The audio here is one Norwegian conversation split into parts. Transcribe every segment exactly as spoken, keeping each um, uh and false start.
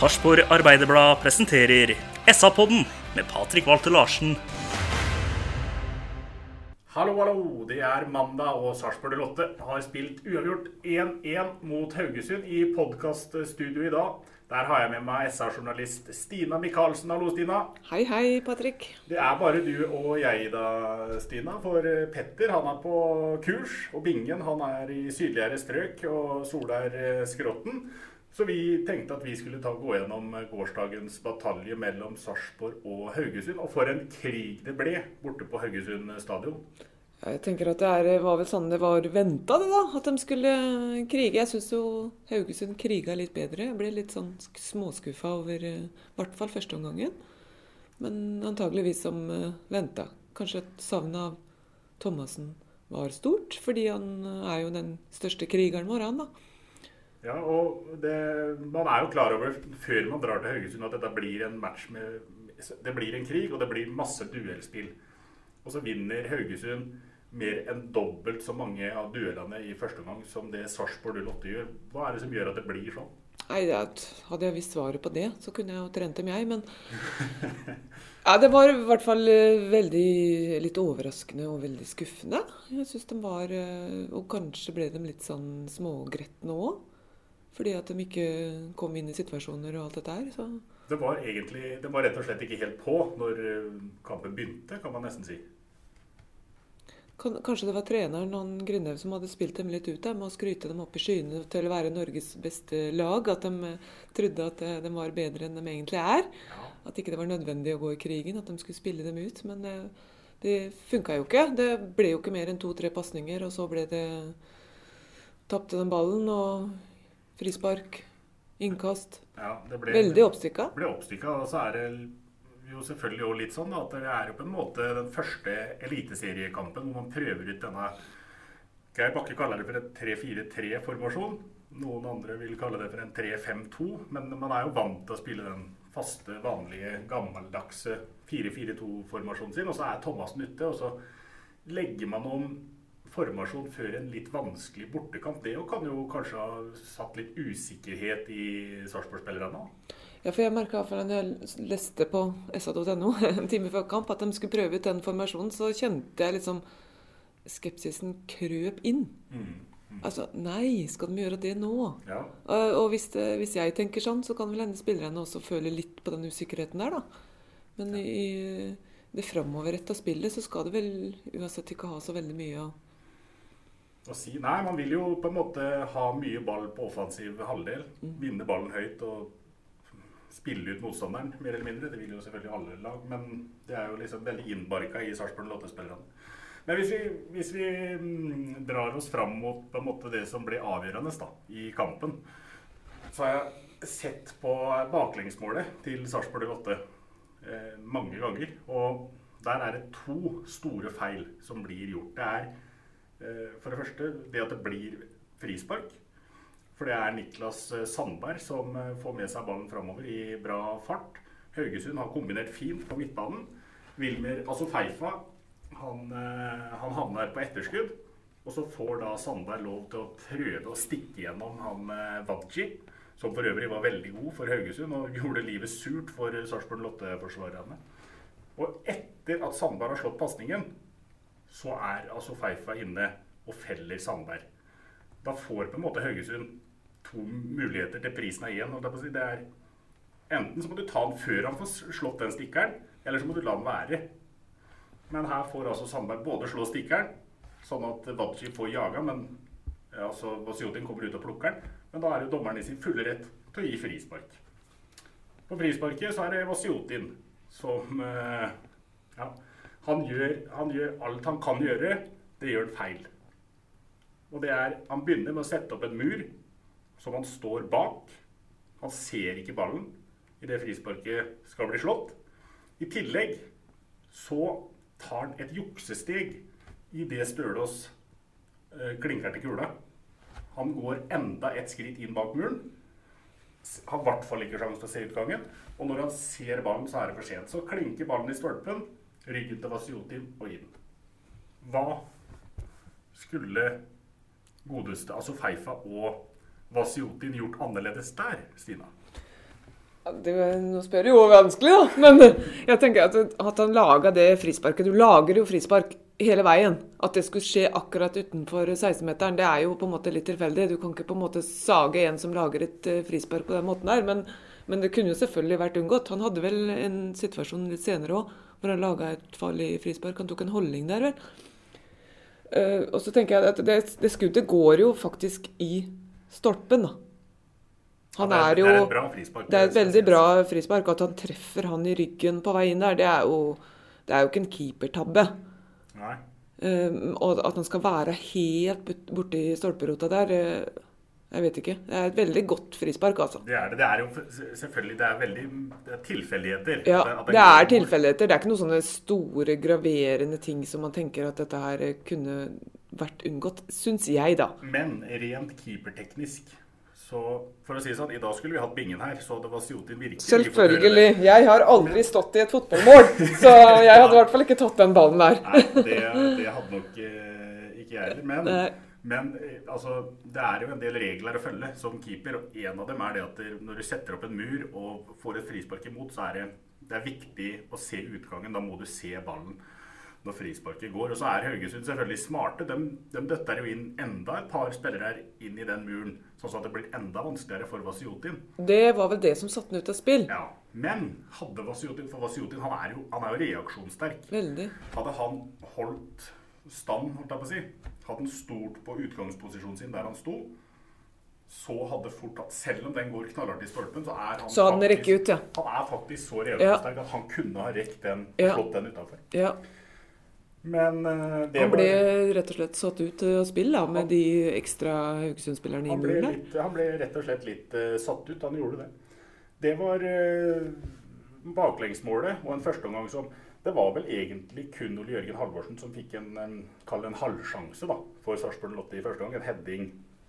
Sarpsborg Arbeiderblad presenterer S A-podden med Patrick Walter Larsen. Hallo, hallo. Det er mandag, og Sarpsborg Lotte har spilt uavgjort én én mot Haugesund i podcaststudio i dag. Der har jeg med meg S A-journalist Stina Michaelsen. Hallo, Stina. Hei, hei, Patrick. Det er bare du og jeg da, Stina, for Petter, han er på kurs, og Bingen, han er i sydligere strøk, og Solær Skrotten. Så vi tenkte at vi skulle ta gå gjennom gårsdagens batalje mellom Sarpsborg og Haugesund, og for en krig det ble borte på Haugesund stadion. Jeg tenker at det er, var vel sånn det var ventet det da, at de skulle krige. Jeg synes jo Haugesund kriget litt bedre. Jeg ble litt sånn småskuffa over i hvert fall første omgangen. Men antageligvis som ventet. Kanskje et savn av Thomassen var stort, fordi han er jo den største krigeren vår, han da. Ja, og det, man er jo klar over før man drar til Haugesund at dette blir en match med, det blir en krig og det blir masse duellspill. Og så vinner Haugesund mer enn dobbelt så mange av duellene i første omgang som det Sarpsborg Lotte gjør. Hva er det som gjør at det blir sånn? Nei, hadde jeg visst svaret på det, så kunne jeg jo trent dem jeg, men ja, det var i hvert fall veldig litt overraskende og veldig skuffende. Jeg synes de var, og kanskje ble de litt sånn smågrettende også. Fordi at de ikke kom inn i situasjoner og alt dette her. Så. Det var egentlig, det var rett og slett ikke helt på når kampen begynte, kan man nesten si. Kanskje det var treneren, han Grindhaug, som hadde spilt dem litt ut der, med å skryte dem opp i skyene til å være Norges beste lag. At de trodde at de var bedre enn de egentlig er. Ja. At ikke det var nødvendig å gå i krigen, at de skulle spille dem ut. Men det, det funket jo ikke. Det ble jo ikke mer enn to-tre passninger, og så ble det tappte den ballen, og frispark, innkast. Ja, det ble, veldig oppstykka. Det ble oppstykka, og så er det jo selvfølgelig også litt sånn da, at det er jo på en måte den første eliteseriekampen hvor man prøver ut denne, Geir Bakke kaller det for et tre fire tre-formasjon. Noen andre vil kalle det for en tre fem to, men man er jo vant til å spille den faste, vanlige, gammeldagse fire fire to-formasjonen sin, og så er Thomassen ute, og så legger man om formasjon før en litt vanskelig bortekamp. Det kan jo kanskje ha satt litt usikkerhet i Sarpsborg-spillerne. Ja, for jeg merket i hvert fall når jeg leste på S A punktum N O en time før kamp at de skulle prøve ut den formasjonen, så kjente jeg liksom skepsisen krøp inn. Mm, mm. Altså, nei, skal de gjøre det nå? Ja. Og, og hvis, det, hvis jeg tenker sånn, så kan vel hende spillerne også føle litt på den usikkerheten der da. Men ja. I det fremoverrettet spillet så skal det vel uansett ikke ha så veldig mye å Å si, nei, man vil jo på en måte ha mye ball på offensiv halvdel, mm. vinne ballen høyt og spille ut motstanderen, mer eller mindre. Det vil jo selvfølgelig alle lag, men det er jo liksom veldig innbarket i Sarpsborg Lotte-spillerne. Men hvis vi, hvis vi mm, drar oss fram mot på en måte det som ble avgjørende da, i kampen, så har jeg sett på baklengsmålet til Sarpsborg Lotte eh, mange ganger, og der er det to store feil som blir gjort. Det er for det første, det at det blir frispark, for det er Niklas Sandberg som får med seg ballen fremover i bra fart. Haugesund har kombinert fint på midtbanen. Wilmer, altså Feifa, han, han havner på etterskudd, og så får da Sandberg lov til å prøve å stikke gjennom han Vadji, som for øvrig var veldig god for Haugesund og gjorde livet surt for Sarpsborg Lotte-forsvarerne. Og etter at Sandberg har slått passningen, så er altså Feifa inne og feller Sandberg. Da får på en måte Haugesund to muligheter til prisen av igjen. Og det er, enten så må du ta den før han får slått den stikkeren, eller så må du la den være. Men her får altså Sandberg både slå stikkeren, sånn at Vadji får jaga, men ja, altså Vasiotin kommer ut og plukker den. Men da er jo dommeren i sin fulle rett til å gi frispark. På frisparket så er det Vasiotin som ja, Han gjør, han gjør alt han kan gjøre, det gjør han feil. Og det er, han begynner med å sette opp en mur som han står bak. Han ser ikke ballen i det frisparket skal bli slått. I tillegg så tar han et juksesteg i det Stølås eh, klinker til kula. Han går enda et skritt inn bak muren. Har i hvert fall ikke sjans til å se utgangen. Og når han ser ballen, så er det for sent. Så klinker ballen i stolpen, ryggen til Vasiotin og inn. Hva skulle godeste, altså Feifa og Vasiotin gjort annerledes der, Stina? Det, nå spør du jo vanskelig, da. Men jeg tenker at, at han laget det frisparket. Du lager jo frispark hele veien. At det skulle skje akkurat utenfor seksten-meteren, det er jo på en måte litt tilfeldig. Du kan ikke på en måte sage en som lager et frispark på den måten der. Men, men det kunne jo selvfølgelig vært unngått. Han hadde vel en situasjon litt senere også, hvor han laget et farlig frispark. Han tok en holdning der, vel. Uh, og så tenker jeg at det, det skuddet går jo faktisk i stolpen, da. Han ja, det, er, er jo, det er et bra frispark. Det er et veldig bra frispark. At han treffer han i ryggen på vei inn der, det er jo, det er jo ikke en keepertabbe. Nei. Um, og at han skal være helt borte i stolperota der, uh, jeg vet ikke. Det er et veldig godt frispark, altså. Det er det. Det er jo selvfølgelig, det er veldig det er tilfeldigheter. Ja, at det, at det er tilfeldigheter. Det er ikke noen sånne store, graverende ting som man tenker at dette her kunne vært unngått, synes jeg da. Men rent keeperteknisk, så for å si sånn, i dag skulle vi hatt bingen her, så det var Vassiotin virkelig. Selvfølgelig. Jeg har aldri stått i et fotballmål, så jeg hadde i hvert fall ikke tatt den ballen der. Nei, det, det hadde nok eh, ikke jeg heller, men, men altså, det er jo en del regler å følge som keeper, og en av dem er det at det, når du setter opp en mur og får et frispark imot, så er det, det er viktig å se utgangen, da må du se ballen når frisparket går, og så er Haugesund selvfølgelig smarte. De, de døtter jo inn enda et par spillere inn i den muren, sånn at det blir enda vanskeligere for Vassiotin. Det var vel det som satt den ut av spill. Ja, men hadde Vassiotin, for Vassiotin, han er jo, han er jo reaksjonssterk. Veldig. Hadde han holdt stand, holdt jeg på å si, hadde han stort på utgangsposisjonen sin der han sto, så hadde fort, selv om den går knallhardt i stolpen, så er han, så han, faktisk, ut, ja. han er faktisk så reaksjonssterk ja. At han kunne ha rekt den og ja. slått den utenfor. Ja. Men det han ble var, rett og slett satt ut av spill da, med han, de ekstra Haugesund-spillerne i muren der. Han ble rett og slett litt uh, satt ut, han gjorde det. Det var uh, baklengsmålet, og en første omgang som, det var vel egentlig kun Ole Jørgen Halvorsen som fikk en, en, kall en halvsjanse da, for Sarpsborg Lotte i første gang, en heading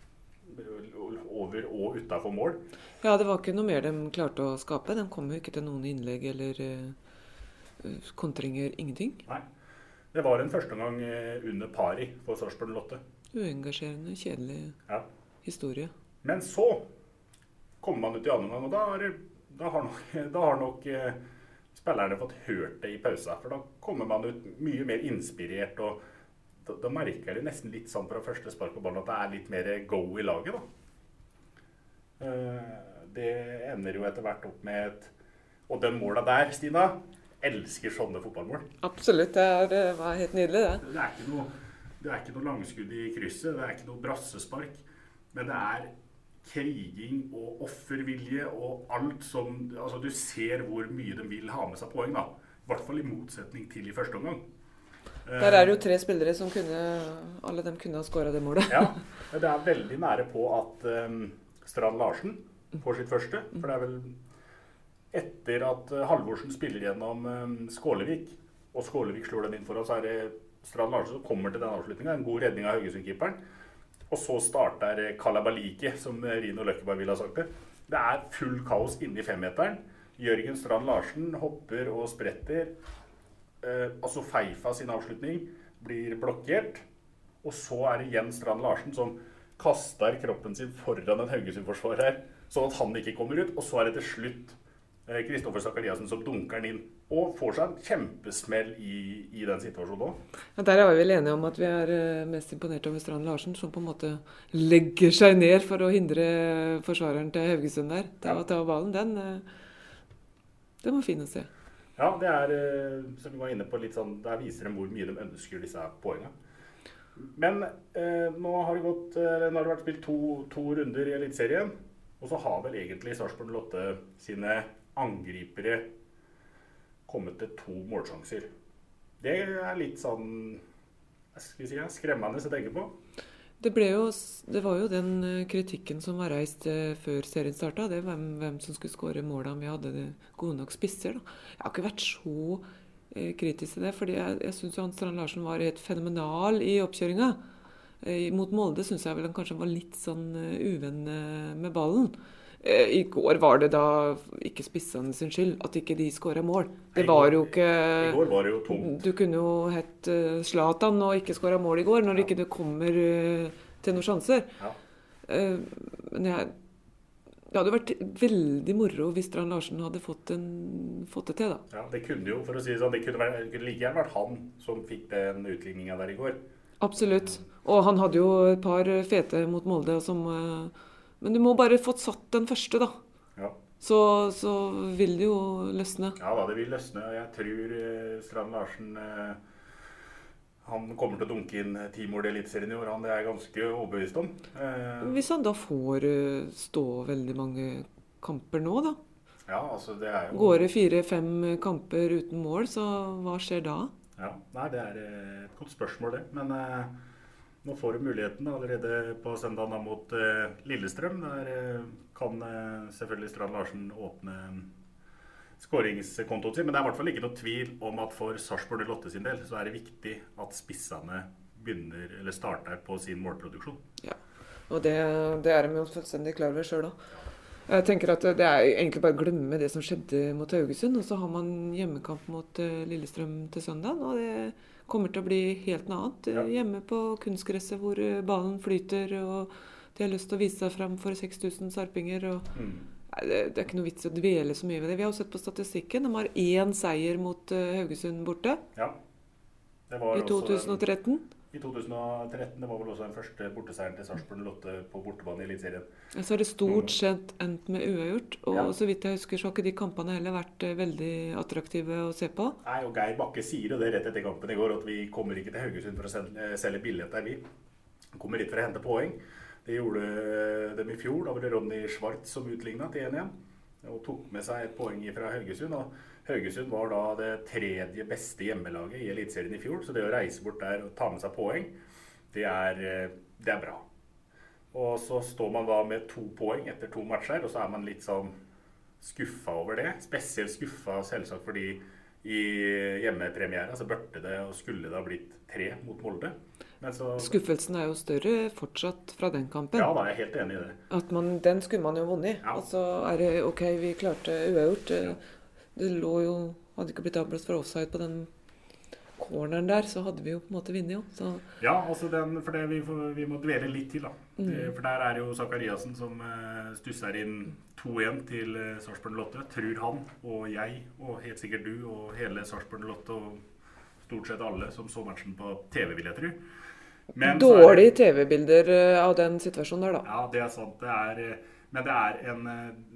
over og utenfor mål. Ja, det var ikke noe mer de klarte å skape, de kom jo ikke til noen innlegg eller uh, kontringer, ingenting. Nei. Det var en første gang under pari for Sarpsborg Lotte. Uengasjerende, kjedelig ja. Historie. Men så kommer man ut i andre gang, og da har, da har nok, da har nok eh, spillerne fått hørt det i pausa. For da kommer man ut mye mer inspirert, og da, da merker de nesten litt sånn fra første spark på ballen at det er litt mer go i laget. Da. Eh, det ender jo etter hvert opp med et... Og den målet der, Stina... elsker sånne fotballmål. Absolutt, det, er, det var helt nydelig det. Det er ikke noe, det er ikke noe langskudd i krysset, det er ikke noe brassespark, men det er kriging og offervilje og alt som, altså du ser hvor mye de vil ha med seg poeng da, i hvert fall i motsetning til i første omgang. Der er det jo tre spillere som kunne, alle dem kunne ha skåret det målet. Ja, det er veldig nære på at um, Strand Larsen får sitt første, for det er vel etter at Halvorsen spiller gjennom Skålevik, og Skålevik slår den inn for oss, så er det Strand Larsen som kommer til den avslutningen, en god redning av Haugesund-keeperen. Og så starter Kalabalike, som Rino Løkkeberg ville ha sagt det. Det er full kaos inne i femmeteren. Jørgen Strand Larsen hopper og spretter. Eh, altså Feifa sin avslutning blir blokkert. Og så er det igjen Strand Larsen som kaster kroppen sin foran en Haugesund-forsvarer, sånn at han ikke kommer ut. Og så er det til slutt Kristoffer Zakariasen som dunker den inn, og får seg en kjempesmell i, i den situasjonen også. Ja, der er vi vel enige om at vi er mest imponert over Strand Larsen, som på en måte legger seg ned for å hindre forsvareren til Haugesund der. Det å ta ballen, den, den var fin å se. Ja, det er, som vi var inne på, litt sånn, der viser de hvor mye de ønsker disse poengene. Men eh, nå har det gått, nå har det vært spilt to, to runder i Elitserien, og så har vel egentlig Sarpsborg Lotte sine angripere kommet til to målsjanser. Det er litt sånn, hva skal vi si, skremmende å tenke på. Det, ble jo, det var jo den kritikken som var reist før serien startet, det hvem, hvem som skulle skåre målene om vi hadde det gode nok spisser. Da. Jeg har ikke vært så eh, kritisk til det, fordi jeg, jeg synes jo han Strand Larsen var helt fenomenal i oppkjøringa. Eh, mot Molde synes jeg vel han kanskje var litt sånn uh, uvenn uh, med ballen. I går var det da ikke spissene sin skyld at ikke de skåret mål. Det var jo ikke... I går var det jo tomt. Du kunne jo hett uh, Zlatan og ikke skåret mål i går, når ja. Ikke det kommer uh, til noen sjanser. Ja. Uh, men jeg, Det hadde vært veldig moro hvis Strand Larsen hadde fått, en, fått det til, da. Ja, det kunne jo, for å si det sånn, det kunne, vært, det kunne like gjerne vært han som fikk den utligningen der i går. Absolutt. Og han hadde jo et par fete mot Molde som men du må bare fått satt den første, da. Ja. Så, så vil det jo løsne. Ja, da det vil løsne. Og jeg tror eh, Strand Larsen eh, han kommer til å dunke inn ti mål i Eliteserien i år. Han det er jeg ganske overbevist om. Eh, Hvis han da får uh, stå veldig mange kamper nå, da. Ja, altså det er jo... Går det fire-fem kamper uten mål, så hva skjer da? Ja, nei, det er et godt spørsmål det. Men eh, nå får du muligheten allerede på søndagen mot eh, Lillestrøm. Der eh, kan eh, selvfølgelig Strand Larsen åpne skåringskontoen sin. Men det er i hvert fall ikke noe tvil om at for Sarpsborg null åtte sin del så er det viktig at spissene begynner, eller starter på sin målproduksjon. Ja, og det, det er de jo fullstendig klar over selv da. Jeg tenker at det er egentlig bare å glemme det som skjedde mot Haugesund, og så har man hjemmekamp mot uh, Lillestrøm til søndag, og det kommer til å bli helt noe annet. Ja. Hjemme på kunstgresset hvor ballen flyter, og de har lyst til å vise seg frem for seks tusen sarpinger, og mm. nei, det, det er ikke noe vits å dvele så mye ved det. Vi har jo sett på statistikken, de har én seier mot uh, Haugesund borte. Ja. Det var I to tusen og tretten. I to tusen og tretten, det var vel også den første borteseieren til Sarpsborg null åtte på bortebane i Eliteserien. Så har det stort sett endt med uavgjort, og ja. Så vidt jeg husker så har ikke de kampene heller vært veldig attraktive å se på. Nei, og Geir Bakke sier jo det rett etter kampen i går, at vi kommer ikke til Haugesund for å selge, selge billett der vi. Vi kommer hit for å hente poeng. Det gjorde dem i fjor, da var det Ronny Schwartz som utlignet til en igjen, og tok med seg et poeng fra Haugesund, og Haugesund var da det tredje beste hjemmelaget i Eliteserien i fjor, så det å reise bort der og ta med seg poeng, det er, det er bra. Og så står man da med to poeng etter to matcher, og så er man litt sånn skuffet over det. Spesielt skuffet selvsagt fordi i hjemmepremiere så burde det og skulle det ha blitt tre mot Molde. Men så... Skuffelsen er jo større fortsatt fra den kampen. Ja, da er jeg helt enig i det. At man, den skulle man jo vunnet. Ja. Og så er det ok, vi klarte uavgjort. Ja. Det lå jo, hadde ikke blitt avblåst for offside på den corneren der, så hadde vi jo på en måte vunnet jo. Så. Ja, altså den, for det vi, får, vi må dvele litt til da. Mm. Det, for der er jo Zakariasen som uh, stusser inn to igjen til uh, Sarpsborg null åtte. Tror han og jeg, og helt sikkert du, og hele Sarpsborg null åtte, og stort sett alle som så matchen på T V, vil jeg tro. Men dårlige T V-bilder av den situasjonen der da. Ja, det er sant. Det er, men det er en...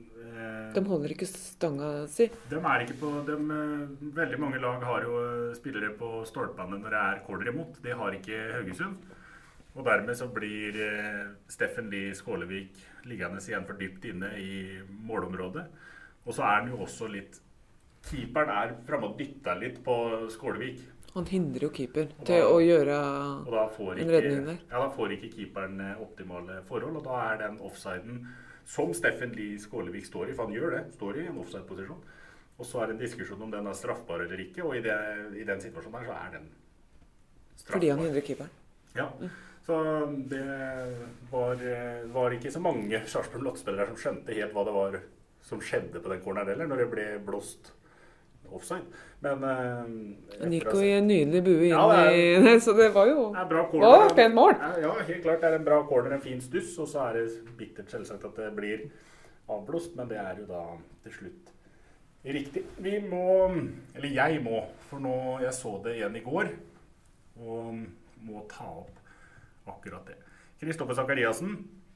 De holder ikke stanga si. De er ikke på... De, veldig mange lag har jo spillere på stolpene når det er corner imot. Det har ikke Haugesund. Og dermed så blir Steffen Lie Skålevik liggende igjen for dypt inne i målområdet. Og så er han jo også litt... Keeperen er fremme og dytter litt på Skålevik. Han hindrer jo keeper da, til å gjøre en ikke, redning der. Ja, da får ikke keeperen optimale forhold, og da er den offsiden som Steffen Lie Skålevik står i, for han gjør det, står i en offside-posisjon. Og så er det en diskusjon om den er straffbar eller ikke, og i, det, i den situasjonen der så er den straffbar. Fordi han hindrer keeperen. Ja, mm. Så det var, var ikke så mange Sarpsborg null åtte-spillere som skjønte helt hva det var som skjedde på den corneren heller, når det ble blåst offside. Men uh, han gikk jo i en nydelig bue inn, ja, det er, i, så det var jo det er bra corner, å, pen mål. Ja, helt klart det er en bra corner, en fin stuss, og så er det bittert selvsagt at det blir avblåst, men det er jo da til slutt riktig. Vi må, eller jeg må, for nå, jeg så det igjen i går, og må ta opp akkurat det. Kristoffer Zakariasen,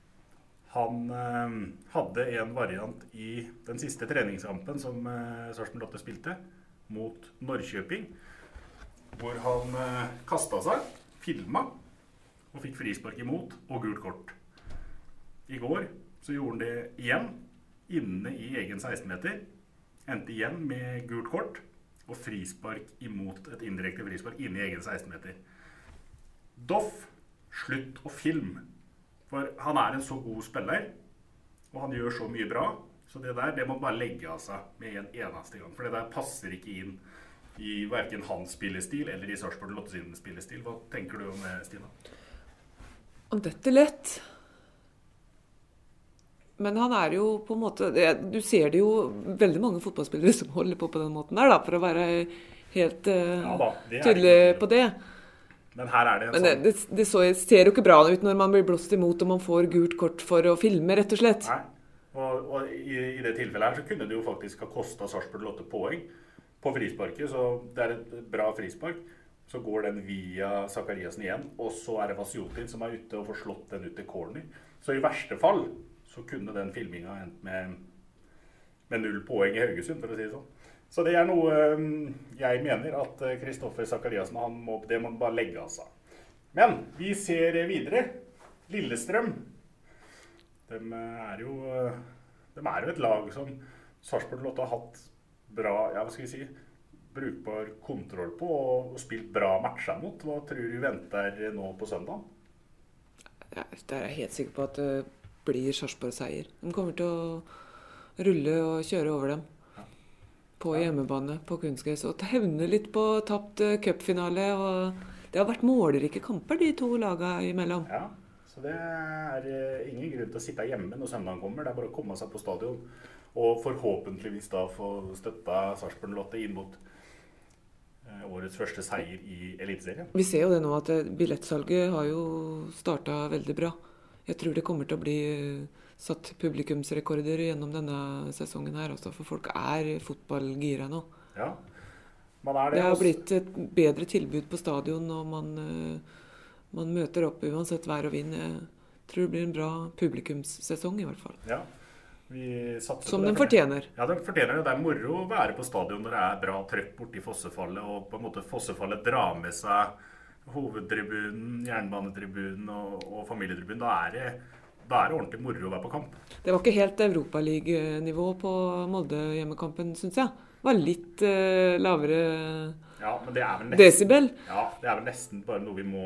han eh, hadde en variant i den siste treningskampen som eh, Sarpsborg null åtte spilte mot Norrköping, hvor han eh, kastet seg, filmet, og fikk frispark imot og gult kort. I går så gjorde han det igjen, inne i egen seksten meter, endte igjen med gult kort, og frispark imot et indirekte frispark inne i egen seksten meter. Doff, slutt å filme. For han er en så god spiller, og han gjør så mye bra, så det der, det må bare legge av seg med en eneste gang. For det der passer ikke inn i hverken hans spillestil eller i Sarpsborg null åtte sin spillestil. Hva tenker du om det, Stina? Om dette lett. Men han er jo på en måte, du ser det jo veldig mange fotballspillere som holder på på den måten der, da, for å være helt uh, ja, da, tydelig på det. Men her er det en Men sånn... det, det, det så, ser jo ikke bra ut når man blir blåst imot og man får gult kort for å filme, rett og slett. Nei. Og, og i, i det tilfellet her så kunne det jo faktisk ha kostet Sarpsborg åtte poeng på frisparket, så det er et bra frispark. Så går den via Zakariasen igjen, og så er det Vasjotin som er ute og får slått den ut til corner. Så i verste fall så kunne den filminga endt med, med null poeng i Haugesund, for å si det sånn. Så det er noe jeg mener at Kristoffer Zakariasen, han må, det må bare legge av seg. Men vi ser videre. Lillestrøm. De er jo, de er jo et lag som Sarpsborg Lotte har hatt bra, ja, hva skal vi si, brukbar kontroll på og spilt bra matcher mot. Hva tror du venter nå på søndag? Ja, der er jeg helt sikker på at det blir Sarpsborg seier. De kommer til å rulle og kjøre over dem. På hjemmebane, på kunstgress, og hevne litt på tapt cupfinale, og det har vært målrike kamper de to lagene imellom. Ja, så det er ingen grunn til å sitte hjemme når søndagen kommer, det er bare å komme seg på stadion, og forhåpentligvis da få støtta Sarpsborg Lotte inn mot årets første seier i Eliteserien. Vi ser jo det nå at billettsalget har jo startet veldig bra. Jeg tror det kommer til å bli satt publikumsrekorder gjennom denne sesongen her, altså, for folk er fotballgira nå. Ja, man er det. Det har blitt et bedre tilbud på stadion, og man, man møter opp uansett vær og vind. Jeg tror det blir en bra publikumssesong i hvert fall. Ja, vi satser Som på det. den fortjener. Ja, den fortjener det. Det er moro å være på stadion når det er bra trøkk borti Fossefallet, og på en måte Fossefallet drar med seg hovedtribunen, jernbanetribunen og, og familietribunen. Da er det Da er det ordentlig moro å være på kamp. Det var ikke helt Europaliga-nivå på Molde-hjemmekampen, synes jeg. Det var litt uh, lavere ja, men det er vel nesten, desibel. Ja, det er vel nesten bare noe vi må,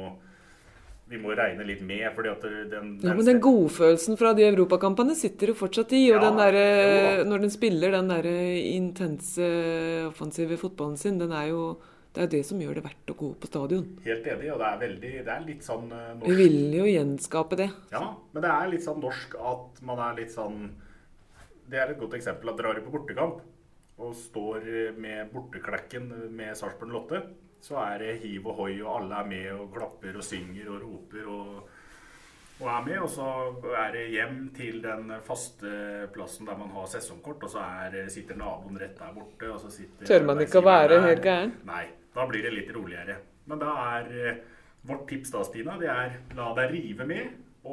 vi må regne litt med, fordi at den... Ja, men den godfølelsen fra de europakampene sitter jo fortsatt i, og ja, den der, når den spiller den der intense offensive fotballen sin, den er jo... Det er det som gjør det verdt å gå på stadion. Helt enig, og det er, veldig, det er litt sånn uh, norsk. Vi vil jo gjenskape det. Ja, men det er litt sånn norsk at man er litt sånn... Det er et godt eksempel at drar på bortekamp og står med borteklekken med Sarpsborg Lotte, så er det hiv og hoi, og alle er med og klapper og synger og roper og, og er med. Og så er det hjem til den faste plassen der man har sesongkort, og så er, sitter naboen rett der borte. Og så sitter Tør man ikke å være helt gæren? Nei. Da blir det litt roligere. Men da er eh, vårt tips da, Stina, det er la deg rive med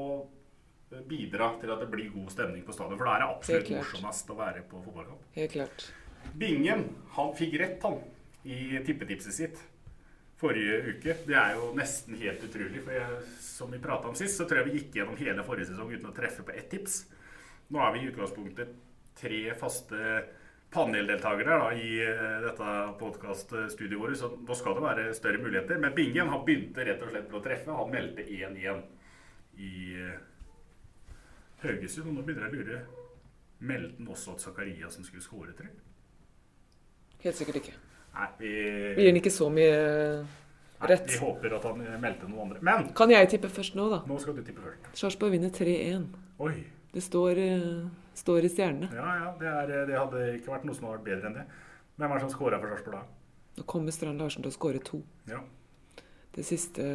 og bidra til at det blir god stemning på stadion. For da er det absolutt morsomst å være på fotballkamp. Helt klart. Bingen, han fikk rett han i tippetipset sitt forrige uke. Det er jo nesten helt utrolig, for jeg, som vi pratet om sist, så tror jeg vi gikk gjennom hele forrige sesong uten å treffe på ett tips. Nå er vi i utgangspunktet tre faste paneldeltakere da, i dette podcast-studiet vårt, så nå skal det være større muligheter. Men Bingen, han begynte rett og slett på å treffe. Han meldte én én i Haugesund, og nå begynner jeg å lure. Meldte han også at Zakariasen skulle skåre, tror jeg? Helt sikkert ikke. Nei, vi... Vi gir den ikke så mye rett. Nei, vi håper at han meldte noen andre. Men... Kan jeg tippe først nå, da? Nå skal du tippe først. Sarpsborg vinner tre én. Oi. Det står, står i stjernene. Ja, ja, det, er, det hadde ikke vært noe som hadde vært bedre enn det. Hvem er det som skårer for Sarpsborg da? Nå kommer Strand Larsen til å skåre to. Ja. Det siste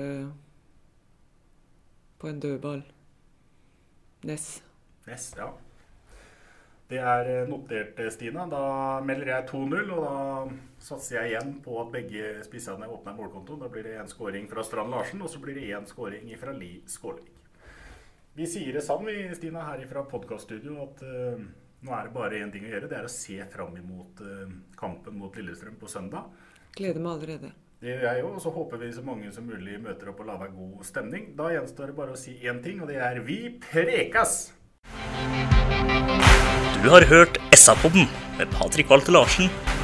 på en dødball. Ness. Ness, ja. Det er notert, Stina. Da melder jeg to null, og da satser jeg igjen på at begge spissene åpner målkontoen. Da blir det en skåring fra Strand Larsen, og så blir det en skåring fra Li Skålevik. Vi sier det sammen, vi, Stina, her fra podcaststudio, at uh, nå er det bare en ting å gjøre. Det er å se frem imot uh, kampen mot Lillestrøm på søndag. Gleder meg allerede. Det gjør jeg jo, og så håper vi så mange som mulig møter opp og lager god stemning. Da gjenstår det bare å si en ting, og det er vi prekas! Du har hørt S A-podden med Patrik Walter Larsen